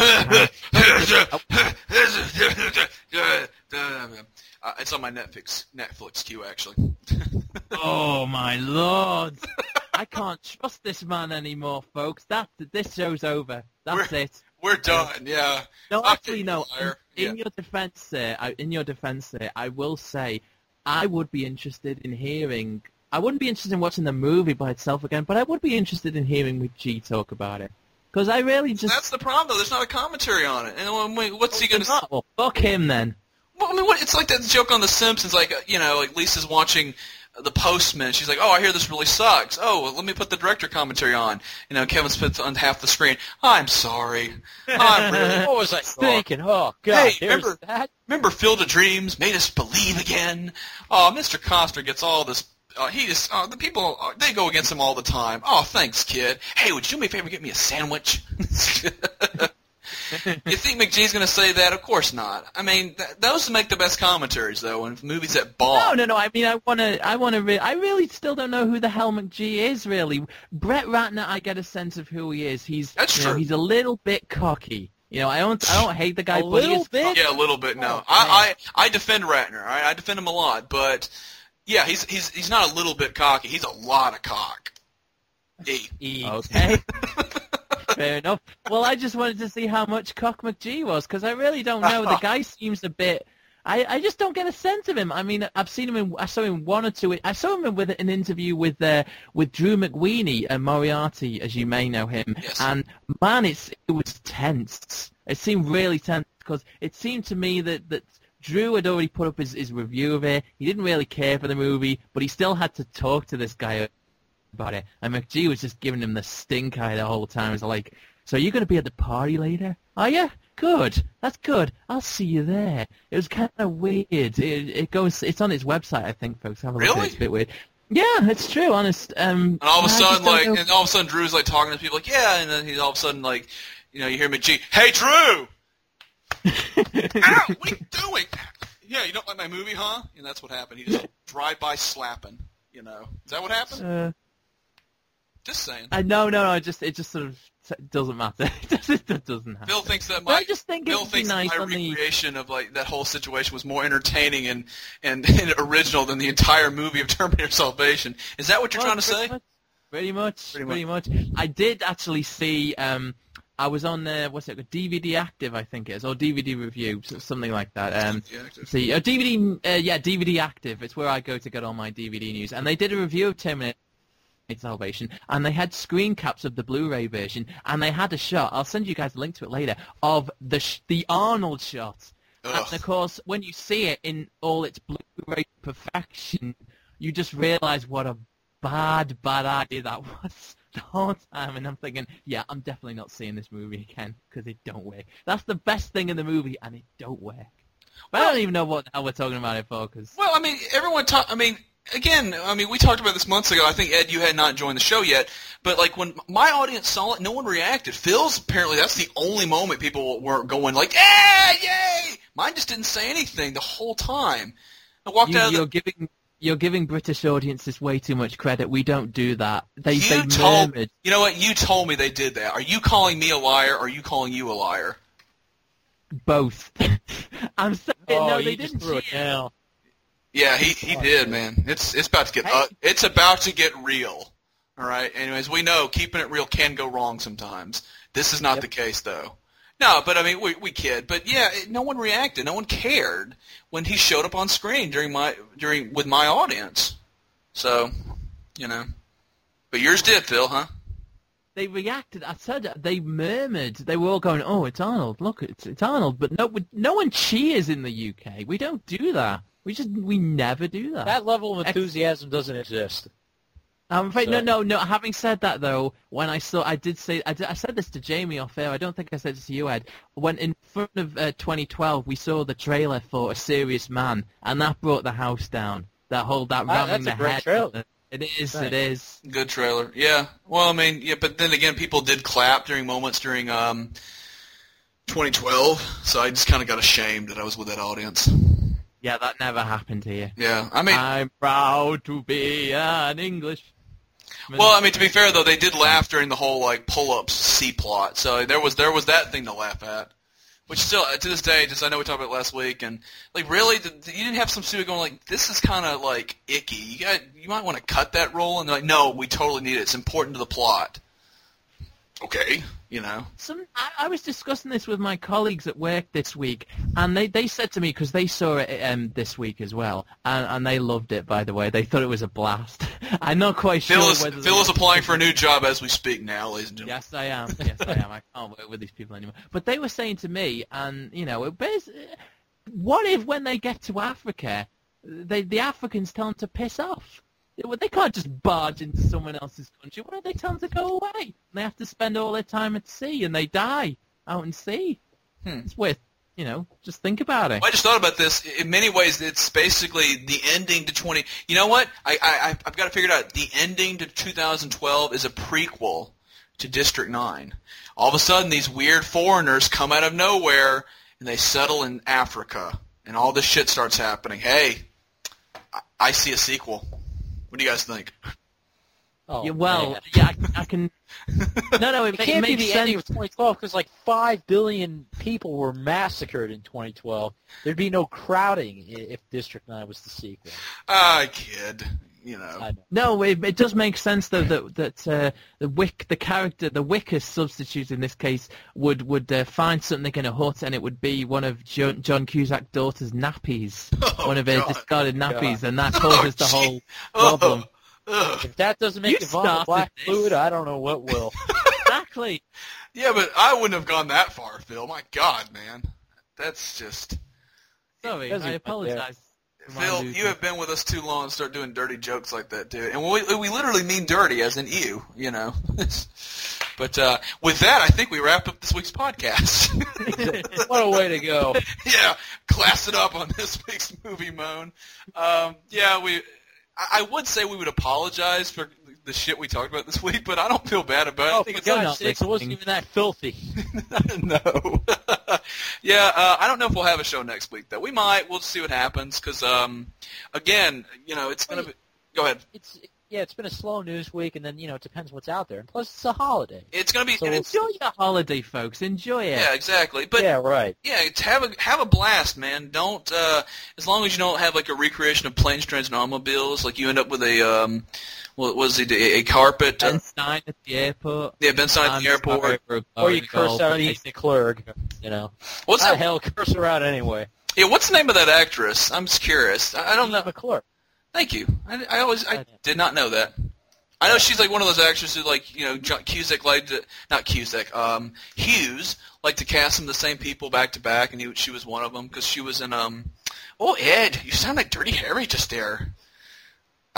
uh, it's on my Netflix Netflix queue, actually. Oh my lord! I can't trust this man anymore, folks. That this show's over. That's We're- it. We're done. Yeah. No, Fuck actually, it, no. you liar. In, Yeah. in your defense, sir, I, in your defense, sir, I will say, I would be interested in hearing. I wouldn't be interested in watching the movie by itself again, but I would be interested in hearing McGee talk about it. Because I really just. That's the problem, though. There's not a commentary on it. And um, wait, what's he going to say? Well, fuck him then. Well, I mean, what, it's like that joke on The Simpsons. Like, uh, you know, like Lisa's watching The Postman. She's like, "Oh, I hear this really sucks. Oh, well, let me put the director commentary on." You know, Kevin Smith's on half the screen. I'm sorry. I'm really. what was I sorry. thinking? Oh God! Hey, there's remember- that? Remember Field of Dreams made us believe again? Oh, Mister Costner gets all this. Uh, he just uh, the people uh, they go against him all the time. Oh, thanks, kid. Hey, would you do me a favor, get me a sandwich? You think McGee's going to say that? Of course not. I mean, th- those make the best commentaries, though, in movies that bomb. No, no, no. I mean, I want to. I want to. Re- I really still don't know who the hell McGee is. Really, Brett Ratner. I get a sense of who he is. He's. That's you know, true. he's a little bit cocky. You know, I don't. I don't hate the guy. A but little he is bit? cocky. Yeah, a little bit. No, Oh, I, I I defend Ratner. All right? I defend him a lot, but yeah, he's he's he's not a little bit cocky. He's a lot of cock. E. E. Okay. Fair enough. Well, I just wanted to see how much cock McGee was, because I really don't know. The guy seems a bit. I, I just don't get a sense of him. I mean, I've seen him in. I saw him one or two. I saw him with an interview with uh, with Drew McWeeny and Moriarty, as you may know him. Yes. And man, it's it was tense. It seemed really tense because it seemed to me that that. Drew had already put up his, his review of it. He didn't really care for the movie, but he still had to talk to this guy about it. And McGee was just giving him the stink eye the whole time. He's like, "So you're going to be at the party later? Are you? Good. That's good. I'll see you there." It was kind of weird. It, it goes. It's on his website, I think, folks. Have a look at it. Really? It's a bit weird. Yeah, it's true. Honest. Um, And all of a I just sudden, don't like, know. and all of a sudden, Drew's like talking to people, like, "Yeah," and then he's all of a sudden like, you know, you hear McGee, "Hey, Drew! Ow! What are you doing? Yeah, you don't like my movie, huh?" And that's what happened. He just drive-by slapping. You know, is that what happened? Uh, Just saying. I no, no, no. It just it just sort of it doesn't matter. It doesn't, it doesn't happen. Phil thinks that But I my just think it Phil would be thinks that nice my on the. recreation of like that whole situation was more entertaining and, and, and original than the entire movie of Terminator Salvation. Is that what you're Well, trying to say? pretty much, pretty much, Pretty pretty much. I did actually see. Um, I was on uh, what's it? D V D Active, I think it is, or D V D Review, so- something like that. Um, Yeah, active. see, uh, D V D, uh, yeah, D V D Active. It's where I go to get all my D V D news, and they did a review of Terminator Salvation, and they had screen caps of the Blu-ray version, and they had a shot. I'll send you guys a link to it later of the sh- the Arnold shot. Ugh. And of course, when you see it in all its Blu-ray perfection, you just realize what a bad, bad idea that was. the whole time, and I'm thinking, yeah, I'm definitely not seeing this movie again because it don't work. That's the best thing in the movie, and it don't work. But well, I don't even know what the hell we're talking about it for. Cause... Well, I mean, everyone talk. I mean, again, I mean, we talked about this months ago. I think Ed, you had not joined the show yet, but like when my audience saw it, no one reacted. Phil's apparently that's the only moment people were going like, "Yeah, yay!" Mine just didn't say anything the whole time. I walked you, out. Of you're the... giving you're giving British audiences way too much credit. We don't do that. They you they told murmured. You know what? You told me they did that. Are you calling me a liar? Or are you calling you a liar? Both. I'm saying oh, no, you they just didn't threw it cheer. down. Yeah, he he Oh, did, dude. man. It's it's about to get Hey. uh, it's about to get real. All right. Anyways, we know keeping it real can go wrong sometimes. This is not Yep. the case, though. No, but I mean, we we kid, but yeah, it, no one reacted, no one cared when he showed up on screen during my during with my audience. So, you know, but yours did, Phil, huh? They reacted. I said it, they murmured. They were all going, "Oh, it's Arnold! Look, it's it's Arnold!" But no, no one cheers in the U K. We don't do that. We just we never do that. That level of enthusiasm doesn't exist. I'm afraid, So- no, no, no. Having said that, though, when I saw, I did say, I, did, I said this to Jamie off air. I don't think I said this to you, Ed. When in front of uh, twenty twelve, we saw the trailer for A Serious Man, and that brought the house down. That whole that Ah, ramming that's the a great head. trailer. It is. Right. It is. Good trailer. Yeah. Well, I mean, yeah, but then again, people did clap during moments during um, twenty twelve, so I just kind of got ashamed that I was with that audience. Yeah, that never happened here. Yeah. I mean, I'm proud to be an English. well, I mean, to be fair though, they did laugh during the whole like pull-ups C plot, so there was there was that thing to laugh at. Which still, to this day, just I know we talked about it last week, and like really, the, the, you didn't have some studio going like, this is kind of like icky. You got, you might want to cut that role, and they're like, no, we totally need it. It's important to the plot. Okay, you know. Some, I, I was discussing this with my colleagues at work this week, and they, they said to me, because they saw it um, this week as well, and, and they loved it, by the way. They thought it was a blast. I'm not quite Phil sure is whether... Phil they- is applying for a new job as we speak now, ladies and gentlemen. Yes, I am. Yes, I am. I can't work with these people anymore. But they were saying to me, and, you know, it bears, what if when they get to Africa, they, the Africans tell them to piss off? They can't just barge into someone else's country. Why don't they tell them to go away? They have to spend all their time at sea, and they die out in sea. Hmm. It's worth, you know, just think about it. I just thought about this. In many ways, it's basically the ending to twenty. You know what? I, I I've got to figure it out. The ending to two thousand twelve is a prequel to District Nine. All of a sudden, these weird foreigners come out of nowhere and they settle in Africa, and all this shit starts happening. Hey, I, I see a sequel. What do you guys think? Oh, Yeah, well, man. yeah, I, I can... No, no, it, It ma- can't it be makes the sense. ending of twenty twelve because like five billion people were massacred in twenty twelve. There'd be no crowding i- if District Nine was the sequel. Ah, kid. You know. I know. No, it, it does make sense though that that uh, the Wick, the character, the Wicker substitute in this case would would uh, find something in a hut, and it would be one of John, John Cusack's daughter's nappies, Oh, one of her God. discarded nappies, God. and that Oh, causes the gee. whole Oh, problem. ugh. If that doesn't make You you vomit started black this. fluid, I don't know what will. Exactly. Yeah, but I wouldn't have gone that far, Phil. My God, man. That's just... Sorry, Doesn't I matter. apologize. for my Phil, losing. you have been with us too long to start doing dirty jokes like that, dude. And we, we literally mean dirty, as in you, you know. But uh, with that, I think we wrap up this week's podcast. What a way to go. Yeah, class it up on this week's Movie Moan. Um, yeah, we. I, I would say we would apologize for the shit we talked about this week, but I don't feel bad about it. Oh, I think for it's God's not sakes, it wasn't listening. even that filthy. no. yeah, uh, I don't know if we'll have a show next week, though. We might. We'll see what happens, because, um, again, you know, it's going to be... Go ahead. It's yeah, it's been a slow news week, and then you know it depends what's out there. And plus, it's a holiday. It's going to be... So and we'll it's, Enjoy your holiday, folks. Enjoy it. yeah, exactly. But, yeah, right. yeah, it's have a have a blast, man. Don't... Uh, as long as you don't have, like, a recreation of planes, trains, and automobiles, like, you end up with a... Um, what was it? A, a carpet... Ben Uh, Stein at the airport. yeah, Ben Stein at I'm the airport. sorry for Or you going curse golf. out Ian McClurg. You know, What's how the that? hell curse her out anyway? Yeah, what's the name of that actress? I'm just curious. I, I don't know. Ian McClurg. Thank you. I, I always I I know. did not know that. I know she's like one of those actresses who, like, you know, John Cusack liked to, not Cusack, um, Hughes liked to cast them the same people back to back, and he, she was one of them because she was in um. Oh, Ed, you sound like Dirty Harry just there.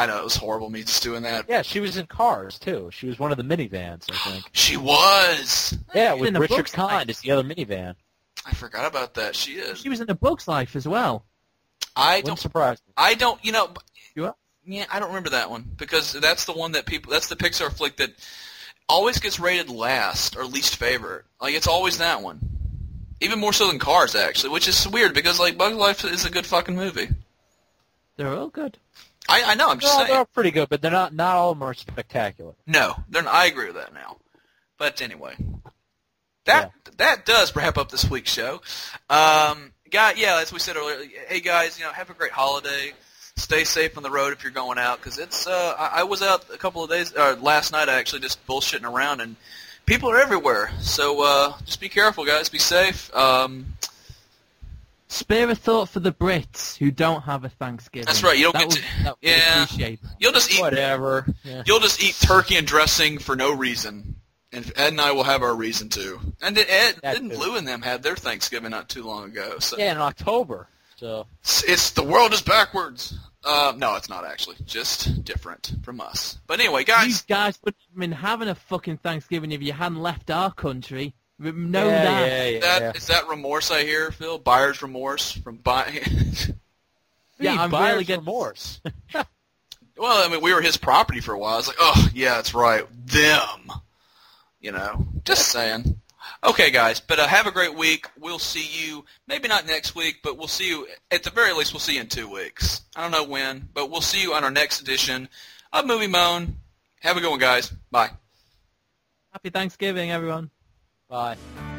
I know, it was horrible me just doing that. Yeah, she was in Cars, too. She was one of the minivans, I think. She was! Yeah, She's with in A Richard Bug's Kind Life. as the other minivan. I forgot about that. She is. She was in A Bug's Life as well. I Wouldn't don't, surprise me. I don't, you know, You are? yeah, I don't remember that one, because that's the one that people, that's the Pixar flick that always gets rated last, or least favorite. Like, it's always that one. Even more so than Cars, actually, which is weird, because, like, Bug's Life is a good fucking movie. They're all good. I, I know, I'm just They're all, saying. they're all pretty good, but they're not, not all of them are spectacular. No, they're not, I agree with that now. But anyway, that Yeah. that does wrap up this week's show. Um, guy, yeah, as we said earlier, hey guys, you know, have a great holiday. Stay safe on the road if you're going out, because it's. Uh, I, I was out a couple of days, or last night actually, just bullshitting around, and people are everywhere. So uh, just be careful, guys. Be safe. Um, Spare a thought for the Brits who don't have a Thanksgiving. That's right, you don't that get would, to- that would yeah. appreciate. you'll just eat. Whatever. Yeah. You'll just eat turkey and dressing for no reason. And Ed and I will have our reason to. And then Ed, That didn't too. Blue and them had their Thanksgiving not too long ago. So Yeah, in October. So it's, it's the world is backwards. Uh, no, it's not actually. Just different from us. But anyway, You guys. guys would have been having a fucking Thanksgiving if you hadn't left our country. Re- Know yeah, that. yeah, yeah, That yeah. is that remorse I hear, Phil? Buyer's remorse from buying. Yeah, I'm Buyer's really getting remorse. Well, I mean, we were his property for a while. I was like, oh yeah, that's right, them. You know, just saying. Okay, guys, but uh, have a great week. We'll see you, maybe not next week, but we'll see you, at the very least, we'll see you in two weeks. I don't know when, but we'll see you on our next edition of Movie Moan. Have a good one, guys. Bye. Happy Thanksgiving, everyone. Bye.